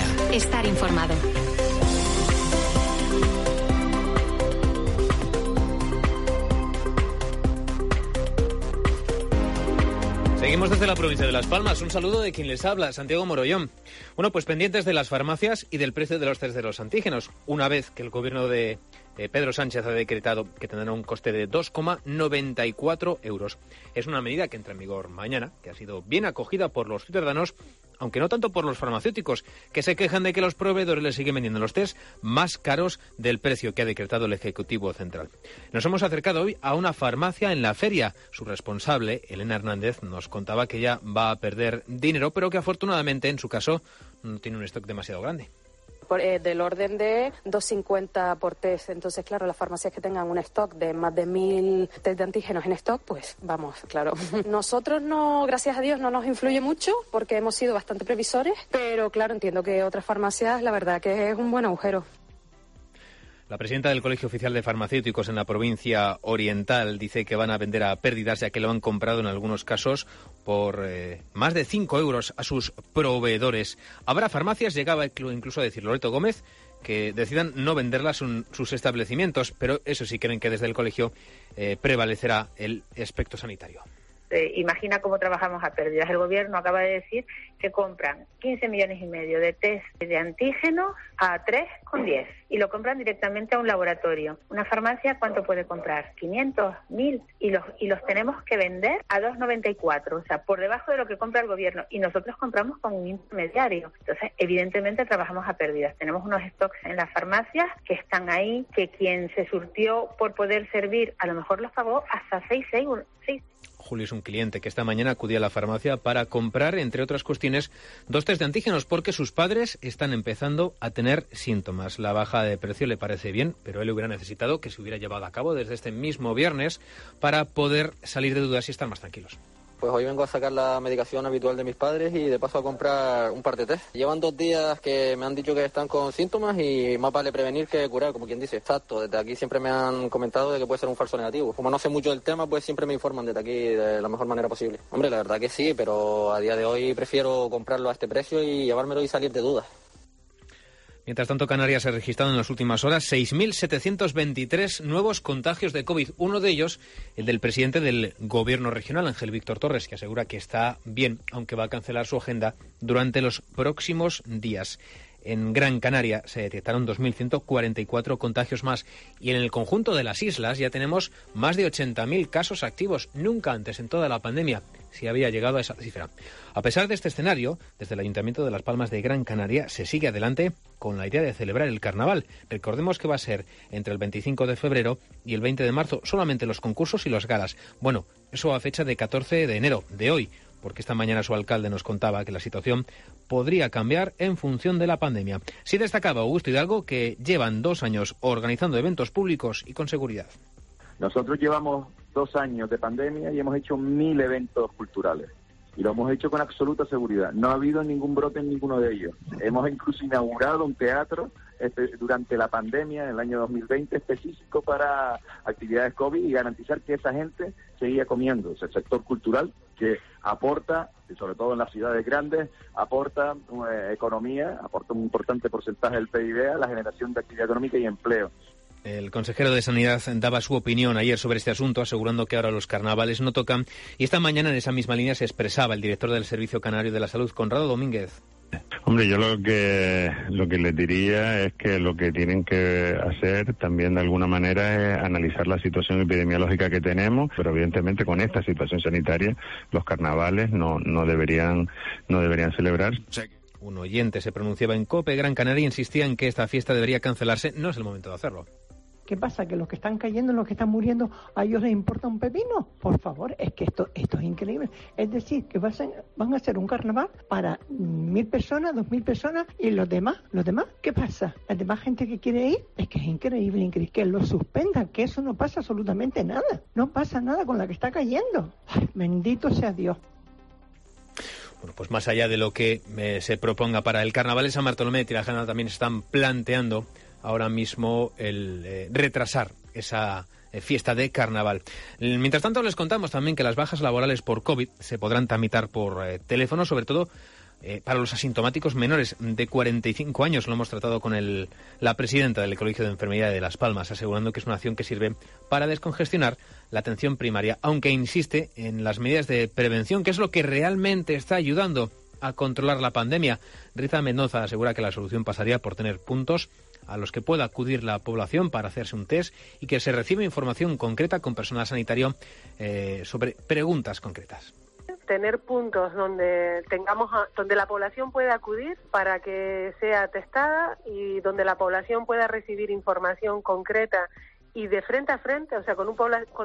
Día. Estar informado. Seguimos desde la provincia de Las Palmas. Un saludo de quien les habla, Santiago Morollón. Bueno, pues pendientes de las farmacias y del precio de los test de los antígenos. Una vez que el gobierno de Pedro Sánchez ha decretado que tendrán un coste de 2,94 euros. Es una medida que entra en vigor mañana, que ha sido bien acogida por los ciudadanos, aunque no tanto por los farmacéuticos, que se quejan de que los proveedores les siguen vendiendo los test más caros del precio que ha decretado el Ejecutivo Central. Nos hemos acercado hoy a una farmacia en La Feria. Su responsable, Elena Hernández, nos contaba que ella va a perder dinero, pero que afortunadamente, en su caso, no tiene un stock demasiado grande. Del orden de 2,50 por test. Entonces, claro, las farmacias que tengan un stock de más de 1.000 test de antígenos en stock, pues vamos, claro. Nosotros no, gracias a Dios, no nos influye mucho porque hemos sido bastante previsores, pero claro, entiendo que otras farmacias, la verdad que es un buen agujero. La presidenta del Colegio Oficial de Farmacéuticos en la provincia oriental dice que van a vender a pérdidas, ya que lo han comprado en algunos casos por más de 5 euros a sus proveedores. Habrá farmacias, llegaba incluso a decir Loreto Gómez, que decidan no venderlas en sus establecimientos, pero eso sí creen que desde el colegio prevalecerá el aspecto sanitario. Imagina cómo trabajamos a pérdidas. El gobierno acaba de decir que compran 15,5 millones de test de antígenos a 3,10 y lo compran directamente a un laboratorio. Una farmacia, ¿cuánto puede comprar? 500, 1.000 y los tenemos que vender a 2,94, o sea, por debajo de lo que compra el gobierno, y nosotros compramos con un intermediario. Entonces, evidentemente trabajamos a pérdidas. Tenemos unos stocks en las farmacias que están ahí, que quien se surtió por poder servir a lo mejor los pagó hasta 6 euros. Julio es un cliente que esta mañana acudía a la farmacia para comprar, entre otras cuestiones, 2 test de antígenos porque sus padres están empezando a tener síntomas. La baja de precio le parece bien, pero él hubiera necesitado que se hubiera llevado a cabo desde este mismo viernes para poder salir de dudas y estar más tranquilos. Pues hoy vengo a sacar la medicación habitual de mis padres y de paso a comprar un par de test. Llevan 2 días que me han dicho que están con síntomas y más vale prevenir que curar, como quien dice. Exacto, desde aquí siempre me han comentado de que puede ser un falso negativo. Como no sé mucho del tema, pues siempre me informan desde aquí de la mejor manera posible. Hombre, la verdad que sí, pero a día de hoy prefiero comprarlo a este precio y llevármelo y salir de dudas. Mientras tanto, Canarias ha registrado en las últimas horas 6.723 nuevos contagios de COVID. Uno de ellos, el del presidente del Gobierno regional, Ángel Víctor Torres, que asegura que está bien, aunque va a cancelar su agenda durante los próximos días. En Gran Canaria se detectaron 2.144 contagios más y en el conjunto de las islas ya tenemos más de 80.000 casos activos. Nunca antes en toda la pandemia se había llegado a esa cifra. A pesar de este escenario, desde el Ayuntamiento de Las Palmas de Gran Canaria se sigue adelante con la idea de celebrar el carnaval. Recordemos que va a ser entre el 25 de febrero y el 20 de marzo, solamente los concursos y las galas. Bueno, eso a fecha de 14 de enero, de hoy, porque esta mañana su alcalde nos contaba que la situación podría cambiar en función de la pandemia. Sí destacaba Augusto Hidalgo que llevan 2 años organizando eventos públicos y con seguridad. Nosotros llevamos 2 años de pandemia y hemos hecho 1.000 eventos culturales. Y lo hemos hecho con absoluta seguridad. No ha habido ningún brote en ninguno de ellos. Hemos incluso inaugurado un teatro durante la pandemia, en el año 2020, específico para actividades COVID y garantizar que esa gente seguía comiendo. O sea, el sector cultural que aporta, y sobre todo en las ciudades grandes, aporta economía, aporta un importante porcentaje del PIB a la generación de actividad económica y empleo. El consejero de Sanidad daba su opinión ayer sobre este asunto, asegurando que ahora los carnavales no tocan. Y esta mañana en esa misma línea se expresaba el director del Servicio Canario de la Salud, Conrado Domínguez. Hombre, yo lo que les diría es que lo que tienen que hacer también de alguna manera es analizar la situación epidemiológica que tenemos, pero evidentemente con esta situación sanitaria los carnavales no deberían celebrar. Un oyente se pronunciaba en COPE Gran Canaria e insistía en que esta fiesta debería cancelarse. No es el momento de hacerlo. ¿Qué pasa? ¿Que los que están cayendo, los que están muriendo, a ellos les importa un pepino? Por favor, es que esto es increíble. Es decir, que van a hacer un carnaval para 1.000 personas, 2.000 personas, y los demás, ¿qué pasa? La demás gente que quiere ir, es que es increíble, que lo suspendan, que eso no pasa absolutamente nada. No pasa nada con la que está cayendo. Ay, bendito sea Dios. Bueno, pues más allá de lo que se proponga para el carnaval en San Bartolomé de Tirajana, también están planteando ahora mismo el retrasar esa fiesta de carnaval. Mientras tanto, les contamos también que las bajas laborales por COVID se podrán tramitar por teléfono, sobre todo para los asintomáticos menores de 45 años. Lo hemos tratado con la presidenta del Colegio de Enfermería de Las Palmas, asegurando que es una acción que sirve para descongestionar la atención primaria, aunque insiste en las medidas de prevención, que es lo que realmente está ayudando a controlar la pandemia. Riza Mendoza asegura que la solución pasaría por tener puntos a los que pueda acudir la población para hacerse un test y que se reciba información concreta con personal sanitario sobre preguntas concretas. Tener puntos donde la población pueda acudir para que sea testada y donde la población pueda recibir información concreta y de frente a frente, o sea, con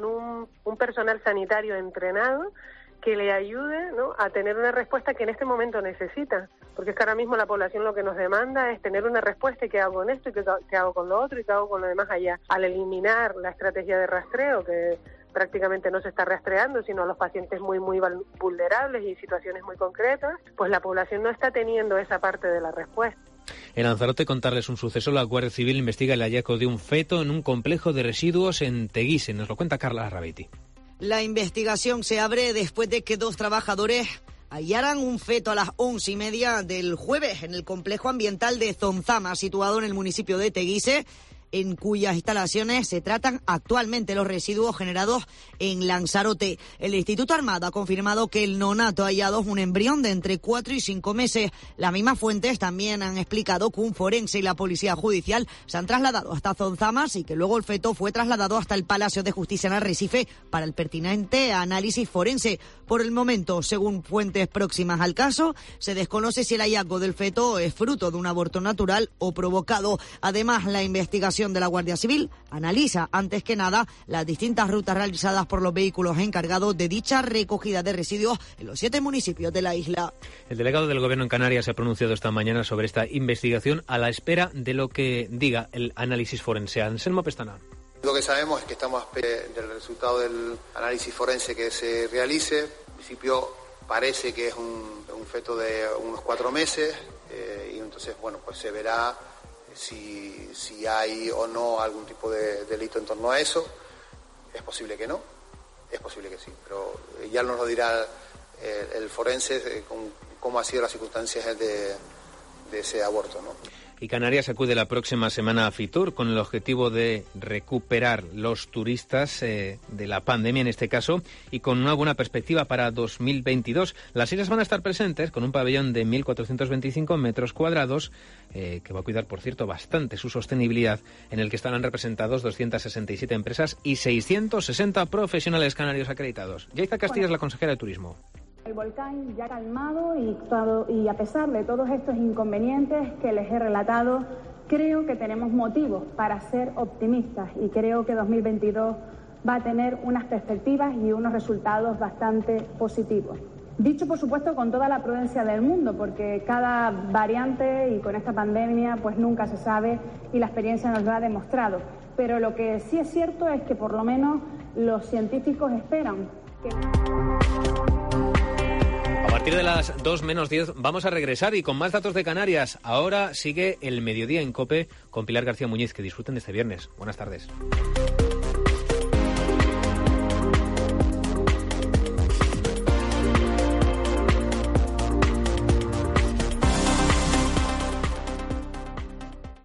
un personal sanitario entrenado que le ayude, ¿no?, a tener una respuesta que en este momento necesita, porque es que ahora mismo la población lo que nos demanda es tener una respuesta y qué hago con esto y qué hago con lo otro y qué hago con lo demás allá. Al eliminar la estrategia de rastreo, que prácticamente no se está rastreando, sino a los pacientes muy vulnerables y situaciones muy concretas, pues la población no está teniendo esa parte de la respuesta. En Lanzarote, contarles un suceso, la Guardia Civil investiga el hallazgo de un feto en un complejo de residuos en Teguise. Nos lo cuenta Carla Rabetti. La investigación se abre después de que 2 trabajadores hallaran un feto a las 11:30 del jueves en el complejo ambiental de Zonzama, situado en el municipio de Teguise, en cuyas instalaciones se tratan actualmente los residuos generados en Lanzarote. El Instituto Armado ha confirmado que el neonato hallado es un embrión de entre 4 y 5 meses. Las mismas fuentes también han explicado que un forense y la policía judicial se han trasladado hasta Zonzamas y que luego el feto fue trasladado hasta el Palacio de Justicia en Arrecife para el pertinente análisis forense. Por el momento, según fuentes próximas al caso, se desconoce si el hallazgo del feto es fruto de un aborto natural o provocado. Además, la investigación de la Guardia Civil analiza, antes que nada, las distintas rutas realizadas por los vehículos encargados de dicha recogida de residuos en los 7 municipios de la isla. El delegado del Gobierno en Canarias se ha pronunciado esta mañana sobre esta investigación a la espera de lo que diga el análisis forense. Anselmo Pestana. Lo que sabemos es que estamos del resultado del análisis forense que se realice. En principio parece que es un feto de unos 4 meses y entonces, bueno, pues se verá si hay o no algún tipo de delito en torno a eso. Es posible que no, es posible que sí, pero ya nos lo dirá el forense cómo han sido las circunstancias de ese aborto, ¿no? Y Canarias acude la próxima semana a Fitur con el objetivo de recuperar los turistas de la pandemia en este caso y con una buena perspectiva para 2022. Las islas van a estar presentes con un pabellón de 1.425 metros cuadrados que va a cuidar, por cierto, bastante su sostenibilidad, en el que estarán representados 267 empresas y 660 profesionales canarios acreditados. Yaiza Castillo es la consejera de Turismo. El volcán ya calmado y a pesar de todos estos inconvenientes que les he relatado, creo que tenemos motivos para ser optimistas y creo que 2022 va a tener unas perspectivas y unos resultados bastante positivos. Dicho, por supuesto, con toda la prudencia del mundo, porque cada variante y con esta pandemia pues nunca se sabe y la experiencia nos lo ha demostrado. Pero lo que sí es cierto es que por lo menos los científicos esperan que... A partir de las 2 menos 10 vamos a regresar y con más datos de Canarias. Ahora sigue el mediodía en COPE con Pilar García Muñiz. Que disfruten de este viernes. Buenas tardes.